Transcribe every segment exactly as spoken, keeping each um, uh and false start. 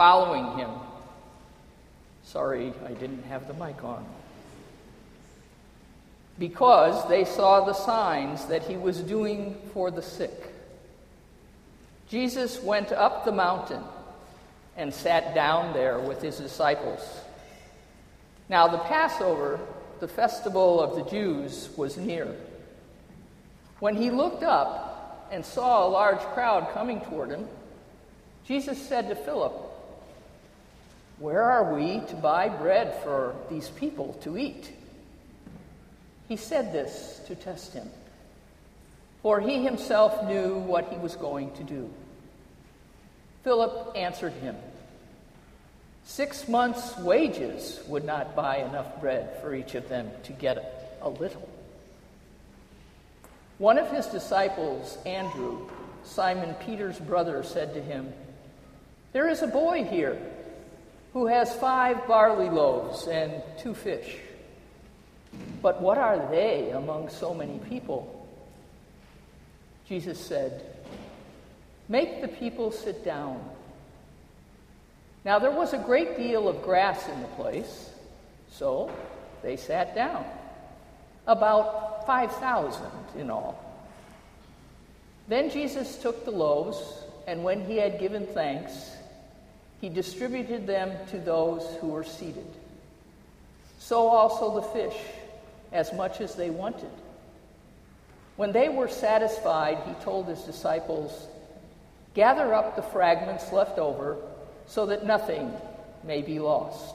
following him. Sorry, I didn't have the mic on. Because they saw the signs that he was doing for the sick. Jesus went up the mountain and sat down there with his disciples. Now the Passover, the festival of the Jews, was near. When he looked up and saw a large crowd coming toward him, Jesus said to Philip, "Where are we to buy bread for these people to eat?" He said this to test him, for he himself knew what he was going to do. Philip answered him, Six months' wages would not buy enough bread for each of them to get a little." One of his disciples, Andrew, Simon Peter's brother, said to him, "There is a boy here who has five barley loaves and two fish. But what are they among so many people?" Jesus said, "Make the people sit down." Now there was a great deal of grass in the place, so they sat down, about five thousand in all. Then Jesus took the loaves, and when he had given thanks, he distributed them to those who were seated. So also the fish, as much as they wanted. When they were satisfied, he told his disciples, "Gather up the fragments left over, so that nothing may be lost."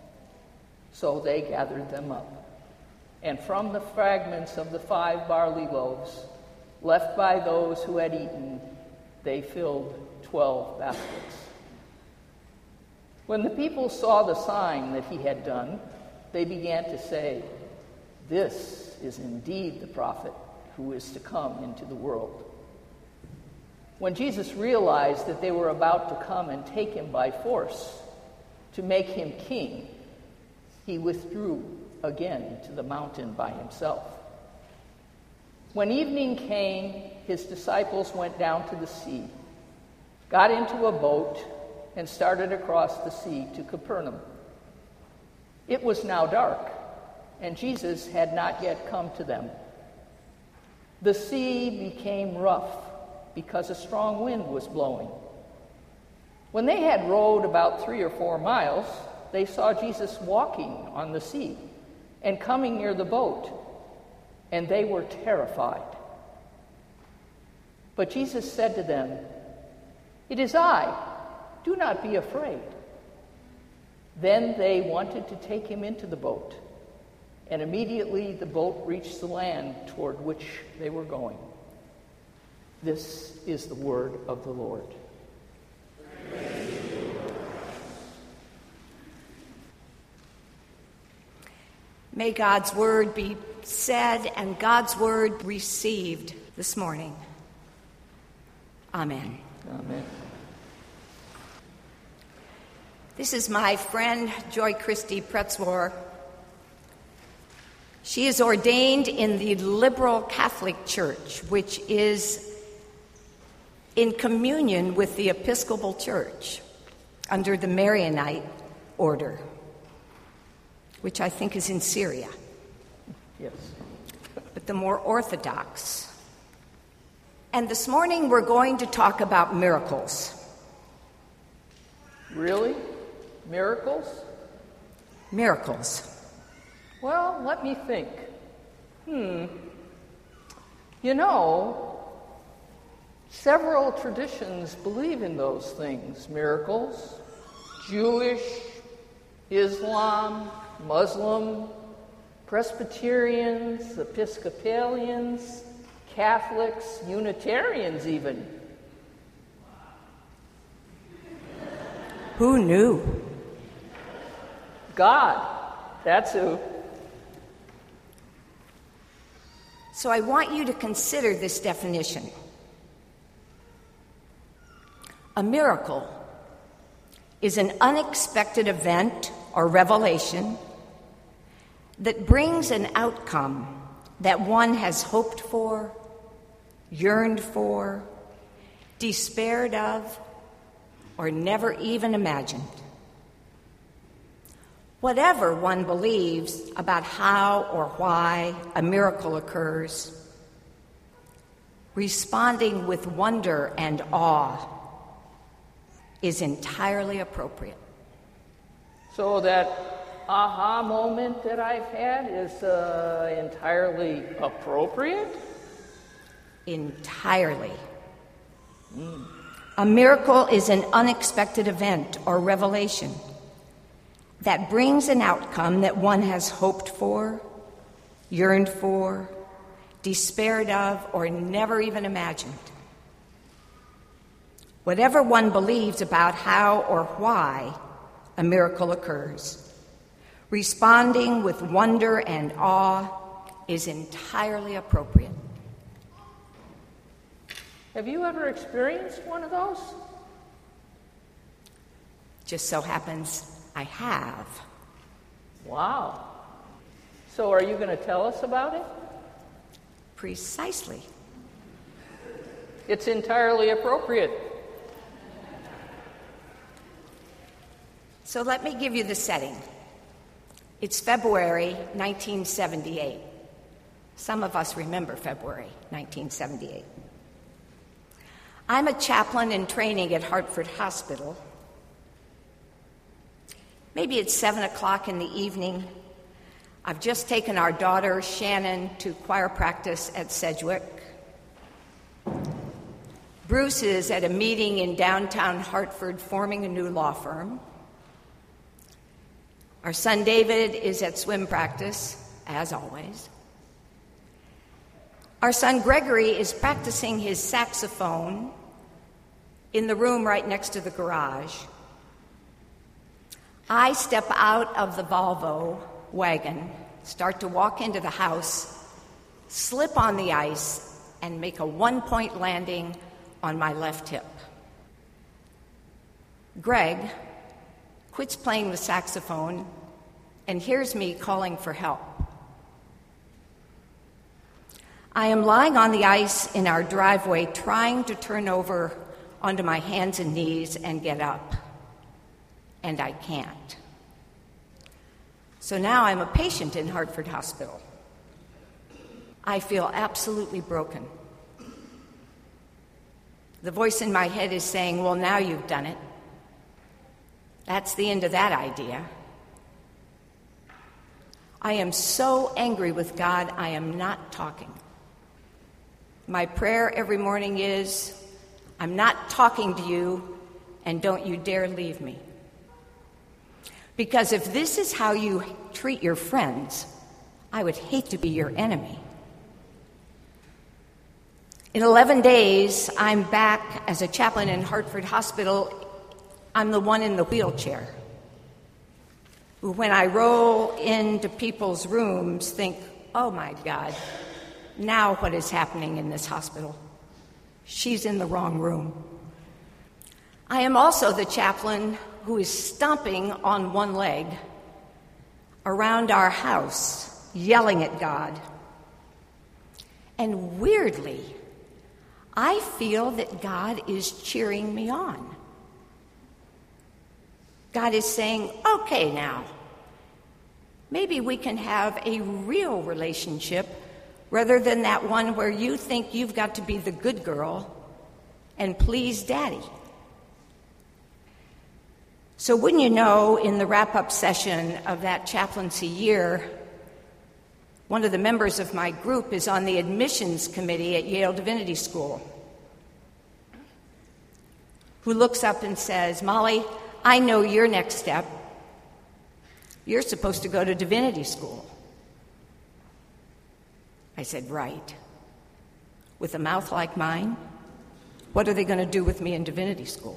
So they gathered them up. And from the fragments of the five barley loaves, left by those who had eaten, they filled twelve baskets. When the people saw the sign that he had done, they began to say, "This is indeed the prophet who is to come into the world." When Jesus realized that they were about to come and take him by force to make him king, he withdrew again to the mountain by himself. When evening came, his disciples went down to the sea, got into a boat, and started across the sea to Capernaum. It was now dark, and Jesus had not yet come to them. The sea became rough because a strong wind was blowing. When they had rowed about three or four miles, they saw Jesus walking on the sea and coming near the boat, and they were terrified. But Jesus said to them, "It is I, do not be afraid." Then they wanted to take him into the boat, and immediately the boat reached the land toward which they were going. This is the word of the Lord. May God's word be said and God's word received this morning. Amen. Amen. This is my friend, Joy Christie Pretzwar. She is ordained in the Liberal Catholic Church, which is in communion with the Episcopal Church under the Maronite order, which I think is in Syria. Yes. But the more orthodox. And this morning we're going to talk about miracles. Really? Miracles? Miracles. Well, let me think. Hmm. You know, several traditions believe in those things. Miracles. Jewish, Islam, Muslim, Presbyterians, Episcopalians, Catholics, Unitarians even. Who knew? God, that's who. So I want you to consider this definition. A miracle is an unexpected event or revelation that brings an outcome that one has hoped for, yearned for, despaired of, or never even imagined. Whatever one believes about how or why a miracle occurs, responding with wonder and awe is entirely appropriate. So that aha moment that I've had is uh, entirely appropriate? Entirely. Mm. A miracle is an unexpected event or revelation that brings an outcome that one has hoped for, yearned for, despaired of, or never even imagined. Whatever one believes about how or why a miracle occurs, responding with wonder and awe is entirely appropriate. Have you ever experienced one of those? Just so happens I have. Wow. So are you going to tell us about it? Precisely. It's entirely appropriate. So let me give you the setting. It's February nineteen seventy-eight. Some of us remember February nineteen seventy-eight. I'm a chaplain in training at Hartford Hospital. Maybe it's seven o'clock in the evening. I've just taken our daughter, Shannon, to choir practice at Sedgwick. Bruce is at a meeting in downtown Hartford forming a new law firm. Our son David is at swim practice, as always. Our son Gregory is practicing his saxophone in the room right next to the garage. I step out of the Volvo wagon, start to walk into the house, slip on the ice, and make a one-point landing on my left hip. Greg quits playing the saxophone and hears me calling for help. I am lying on the ice in our driveway trying to turn over onto my hands and knees and get up, and I can't. So now I'm a patient in Hartford Hospital. I feel absolutely broken. The voice in my head is saying, well, now you've done it. That's the end of that idea. I am so angry with God, I am not talking. My prayer every morning is, I'm not talking to you, and don't you dare leave me. Because if this is how you treat your friends, I would hate to be your enemy. In eleven days, I'm back as a chaplain in Hartford Hospital. I'm the one in the wheelchair, who, when I roll into people's rooms, think, oh my God, now what is happening in this hospital? She's in the wrong room. I am also the chaplain who is stomping on one leg around our house, yelling at God. And weirdly, I feel that God is cheering me on. God is saying, okay now, maybe we can have a real relationship rather than that one where you think you've got to be the good girl and please Daddy. So wouldn't you know, in the wrap-up session of that chaplaincy year, one of the members of my group is on the admissions committee at Yale Divinity School, who looks up and says, Molly, I know your next step. You're supposed to go to divinity school. I said, right. With a mouth like mine, what are they going to do with me in divinity school?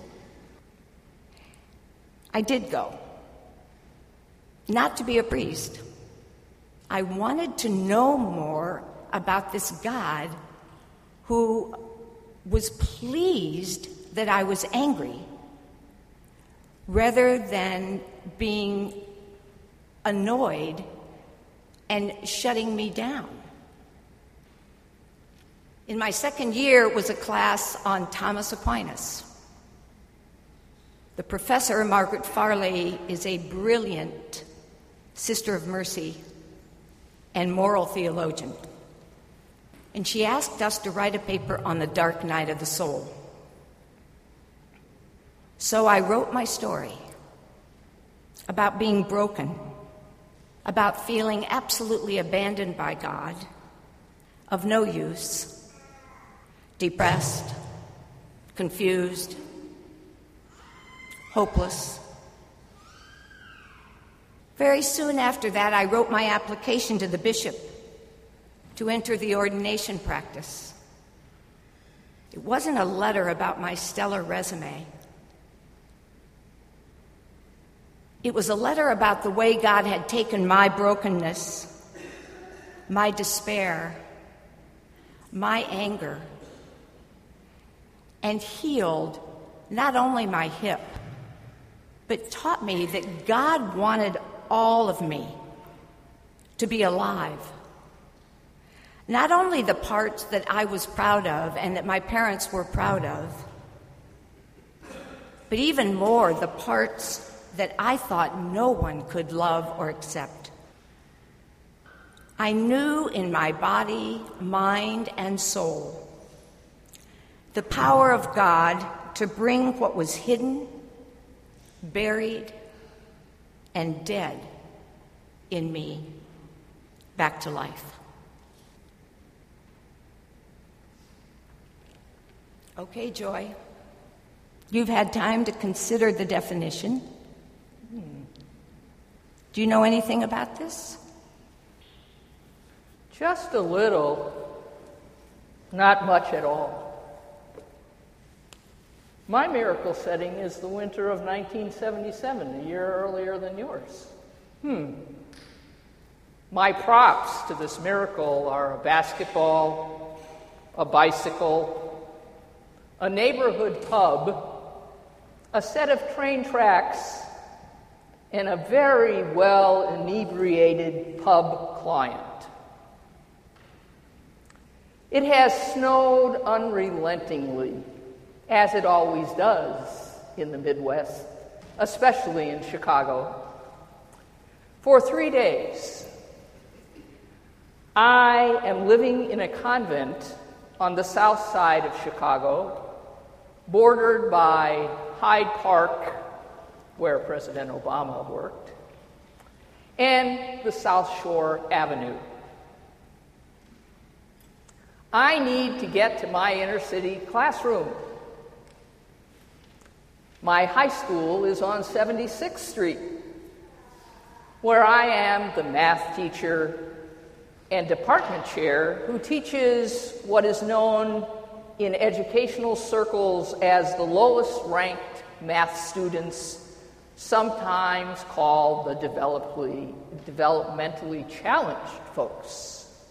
I did go. Not to be a priest. I wanted to know more about this God who was pleased that I was angry rather than being annoyed and shutting me down. In my second year was a class on Thomas Aquinas. The professor, Margaret Farley, is a brilliant Sister of Mercy and moral theologian. And she asked us to write a paper on the dark night of the soul. So I wrote my story about being broken, about feeling absolutely abandoned by God, of no use, depressed, confused, hopeless. Very soon after that, I wrote my application to the bishop to enter the ordination practice. It wasn't a letter about my stellar resume. It was a letter about the way God had taken my brokenness, my despair, my anger, and healed not only my hip, but taught me that God wanted all of me to be alive. Not only the parts that I was proud of and that my parents were proud of, but even more the parts that I thought no one could love or accept. I knew in my body, mind, and soul the power of God to bring what was hidden, buried, and dead in me back to life. Okay, Joy, you've had time to consider the definition. Hmm. Do you know anything about this? Just a little, not much at all. My miracle setting is the winter of nineteen seventy-seven, a year earlier than yours. Hmm. My props to this miracle are a basketball, a bicycle, a neighborhood pub, a set of train tracks, and a very well inebriated pub client. It has snowed unrelentingly, as it always does in the Midwest, especially in Chicago. For three days, I am living in a convent on the south side of Chicago, bordered by Hyde Park, where President Obama worked, and the South Shore Avenue. I need to get to my inner city classroom. My high school is on seventy-sixth Street, where I am the math teacher and department chair who teaches what is known in educational circles as the lowest ranked math students, sometimes called the developmentally, developmentally challenged folks.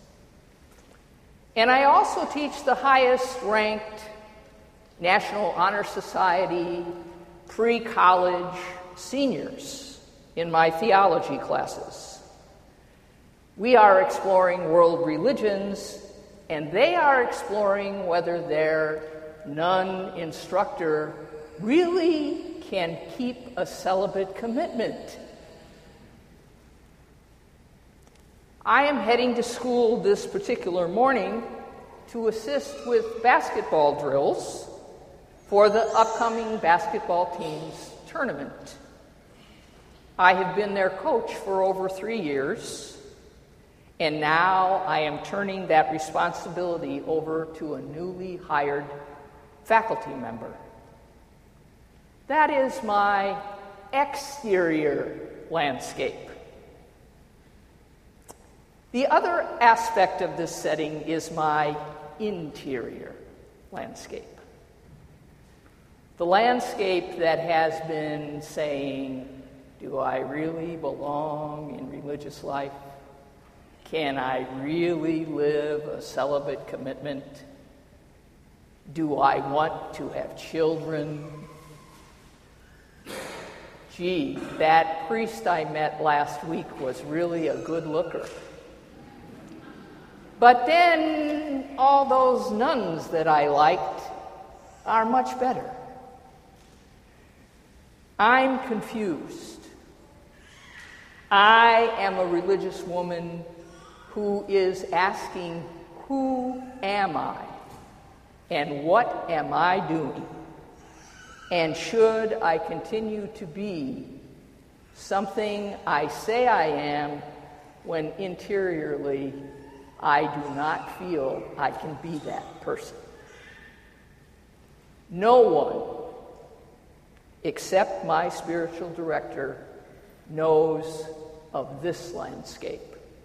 And I also teach the highest ranked National Honor Society pre-college seniors in my theology classes. We are exploring world religions, and they are exploring whether their nun instructor really can keep a celibate commitment. I am heading to school this particular morning to assist with basketball drills for the upcoming basketball team's tournament. I have been their coach for over three years, and now I am turning that responsibility over to a newly hired faculty member. That is my exterior landscape. The other aspect of this setting is my interior landscape. The landscape that has been saying, do I really belong in religious life? Can I really live a celibate commitment? Do I want to have children? Gee, that priest I met last week was really a good looker. But then all those nuns that I liked are much better. I'm confused. I am a religious woman who is asking, who am I? And what am I doing? And should I continue to be something I say I am when interiorly I do not feel I can be that person? No one except my spiritual director knows of this landscape.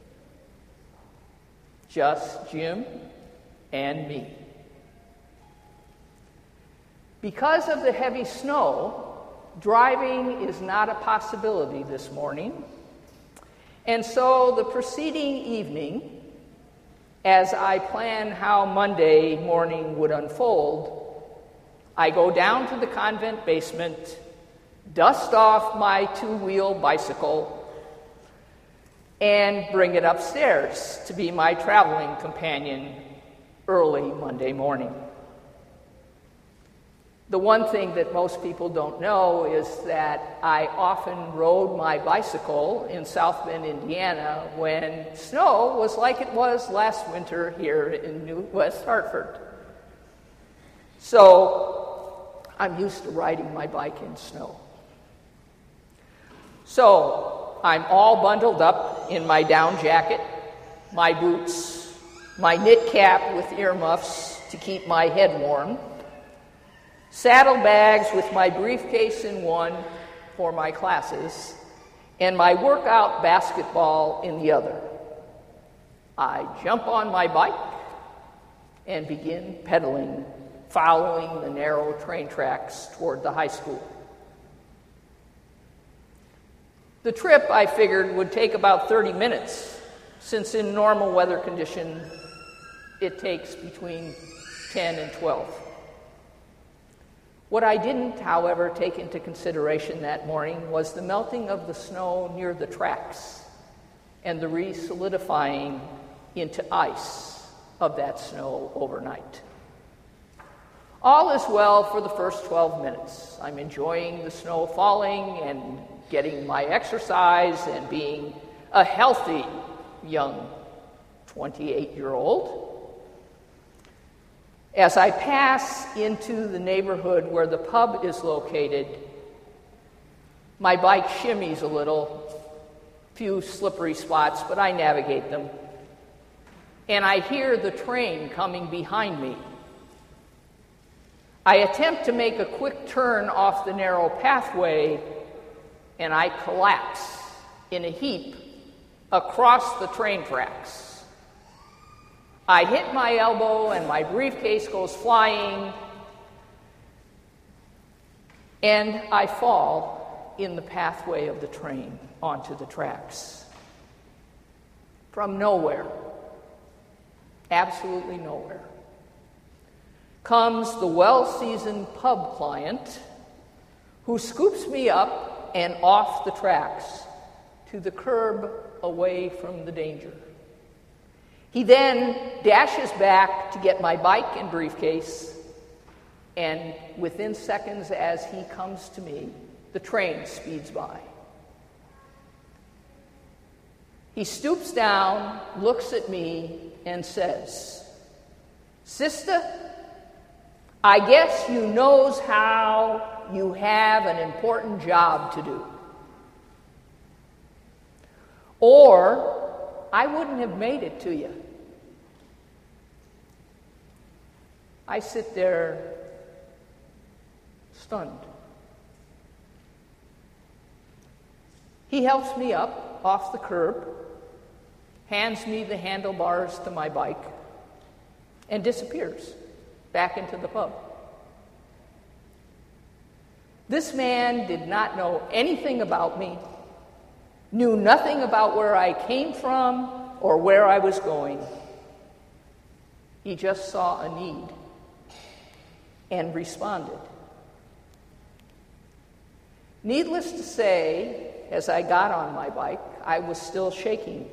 Just Jim and me. Because of the heavy snow, driving is not a possibility this morning. And so the preceding evening, as I plan how Monday morning would unfold, I go down to the convent basement, dust off my two-wheel bicycle, and bring it upstairs to be my traveling companion early Monday morning. The one thing that most people don't know is that I often rode my bicycle in South Bend, Indiana, when snow was like it was last winter here in New West Hartford. So I'm used to riding my bike in snow. So I'm all bundled up in my down jacket, my boots, my knit cap with earmuffs to keep my head warm, saddlebags with my briefcase in one for my classes, and my workout basketball in the other. I jump on my bike and begin pedaling, following the narrow train tracks toward the high school. The trip, I figured, would take about thirty minutes, since in normal weather condition, it takes between ten and twelve. What I didn't, however, take into consideration that morning was the melting of the snow near the tracks and the re-solidifying into ice of that snow overnight. All is well for the first twelve minutes. I'm enjoying the snow falling and getting my exercise and being a healthy young twenty-eight-year-old. As I pass into the neighborhood where the pub is located, my bike shimmies a little, few slippery spots, but I navigate them. And I hear the train coming behind me. I attempt to make a quick turn off the narrow pathway, and I collapse in a heap across the train tracks. I hit my elbow and my briefcase goes flying, and I fall in the pathway of the train onto the tracks. From nowhere, absolutely nowhere, comes the well-seasoned pub client who scoops me up and off the tracks to the curb away from the danger. He then dashes back to get my bike and briefcase, and within seconds as he comes to me, the train speeds by. He stoops down, looks at me, and says, "Sister, I guess you knows how you have an important job to do. Or I wouldn't have made it to you." I sit there stunned. He helps me up off the curb, hands me the handlebars to my bike, and disappears back into the pub. This man did not know anything about me, knew nothing about where I came from or where I was going. He just saw a need and responded. Needless to say, as I got on my bike, I was still shaking,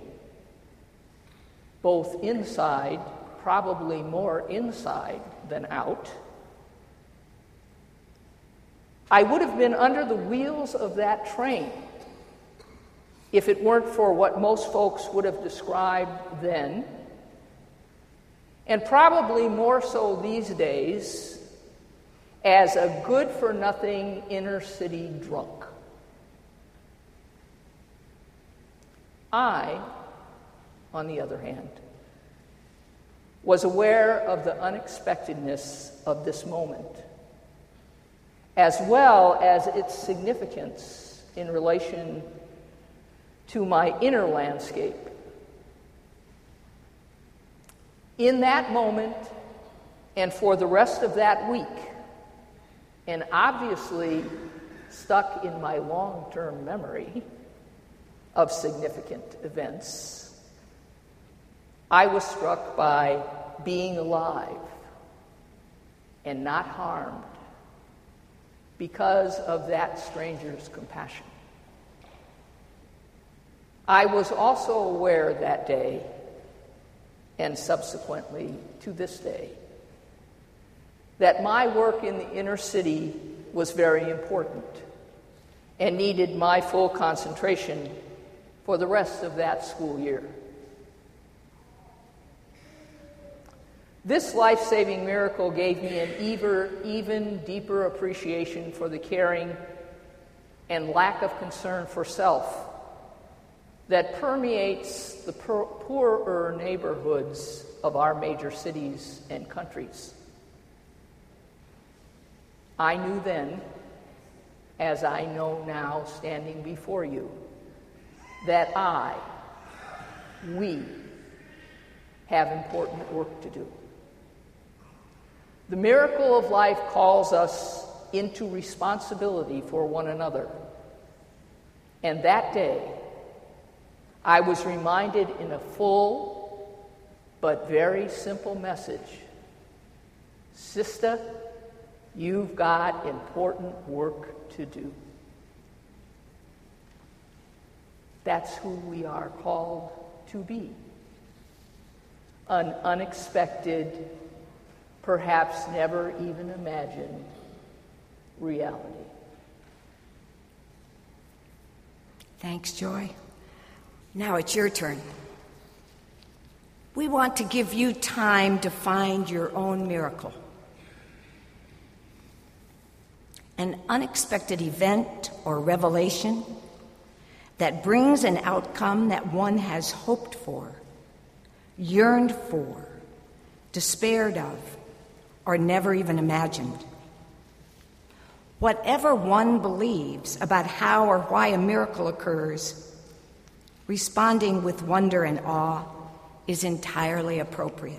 both inside, probably more inside than out. I would have been under the wheels of that train if it weren't for what most folks would have described then, and probably more so these days, as a good-for-nothing inner-city drunk. I, on the other hand, was aware of the unexpectedness of this moment, as well as its significance in relation to my inner landscape. In that moment, and for the rest of that week, and obviously stuck in my long-term memory of significant events, I was struck by being alive and not harmed because of that stranger's compassion. I was also aware that day, and subsequently to this day, that my work in the inner city was very important and needed my full concentration for the rest of that school year. This life-saving miracle gave me an even, even deeper appreciation for the caring and lack of concern for self that permeates the poorer neighborhoods of our major cities and countries. I knew then, as I know now standing before you, that I, we, have important work to do. The miracle of life calls us into responsibility for one another. And that day, I was reminded in a full but very simple message, Sister, you've got important work to do. That's who we are called to be. An unexpected, perhaps never even imagined reality. Thanks, Joy. Now it's your turn. We want to give you time to find your own miracle. An unexpected event or revelation that brings an outcome that one has hoped for, yearned for, despaired of, or never even imagined. Whatever one believes about how or why a miracle occurs, responding with wonder and awe is entirely appropriate.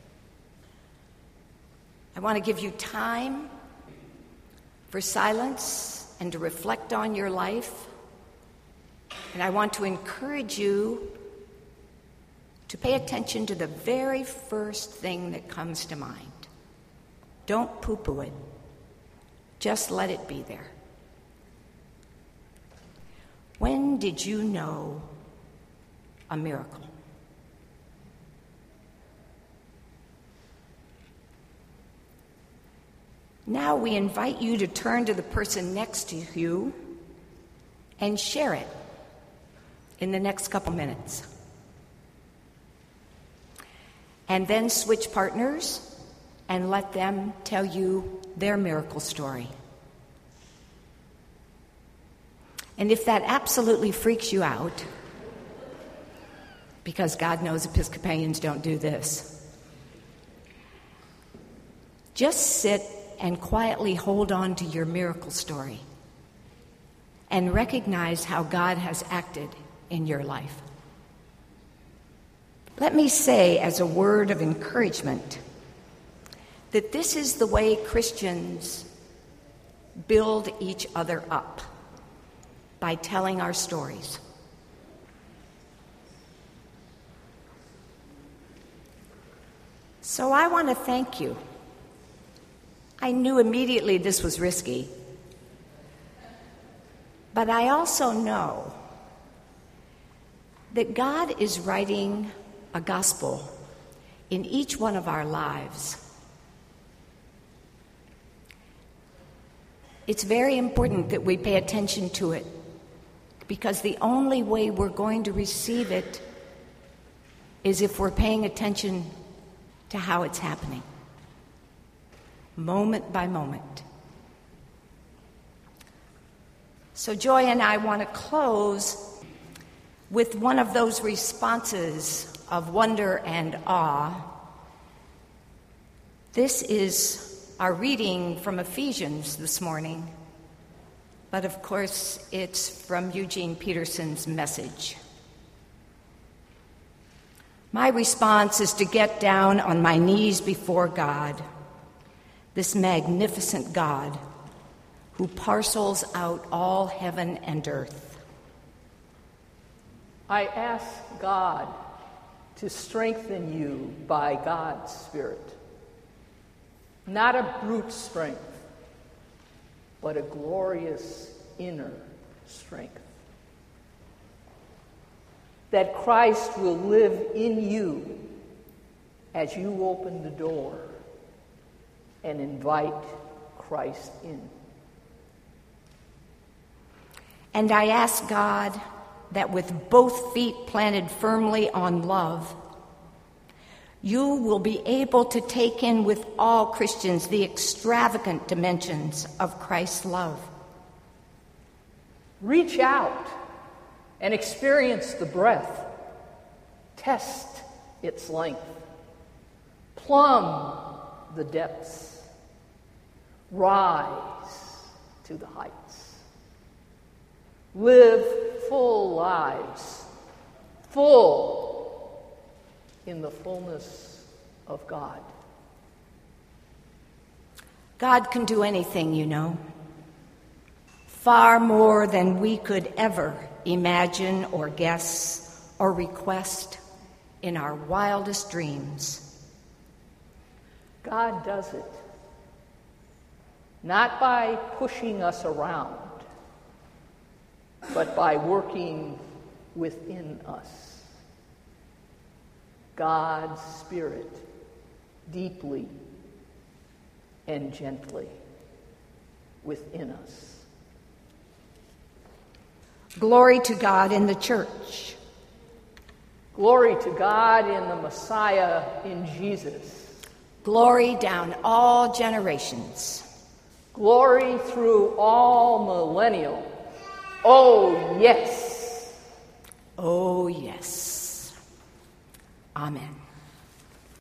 I want to give you time for silence and to reflect on your life. And I want to encourage you to pay attention to the very first thing that comes to mind. Don't poo-poo it. Just let it be there. When did you know a miracle? Now we invite you to turn to the person next to you and share it in the next couple minutes. And then switch partners and let them tell you their miracle story. And if that absolutely freaks you out, because God knows Episcopalians don't do this, just sit and quietly hold on to your miracle story and recognize how God has acted in your life. Let me say, as a word of encouragement, that this is the way Christians build each other up, by telling our stories. So I want to thank you. I knew immediately this was risky, but I also know that God is writing a gospel in each one of our lives. It's very important that we pay attention to it, because the only way we're going to receive it is if we're paying attention to how it's happening, moment by moment. So Joy and I want to close with one of those responses of wonder and awe. This is our reading from Ephesians this morning, but of course it's from Eugene Peterson's Message. My response is to get down on my knees before God, this magnificent God who parcels out all heaven and earth. I ask God to strengthen you by God's Spirit. Not a brute strength, but a glorious inner strength. That Christ will live in you as you open the door and invite Christ in. And I ask God that with both feet planted firmly on love, you will be able to take in with all Christians the extravagant dimensions of Christ's love. Reach out and experience the breadth. Test its length. Plumb the depths. Rise to the heights. Live full lives, full in the fullness of God. God can do anything, you know. Far more than we could ever imagine or guess or request in our wildest dreams. God does it, not by pushing us around, but by working within us. God's Spirit, deeply and gently within us. Glory to God in the church. Glory to God in the Messiah, in Jesus. Glory down all generations. Glory through all millennial. Oh, yes. Oh, yes. Amen.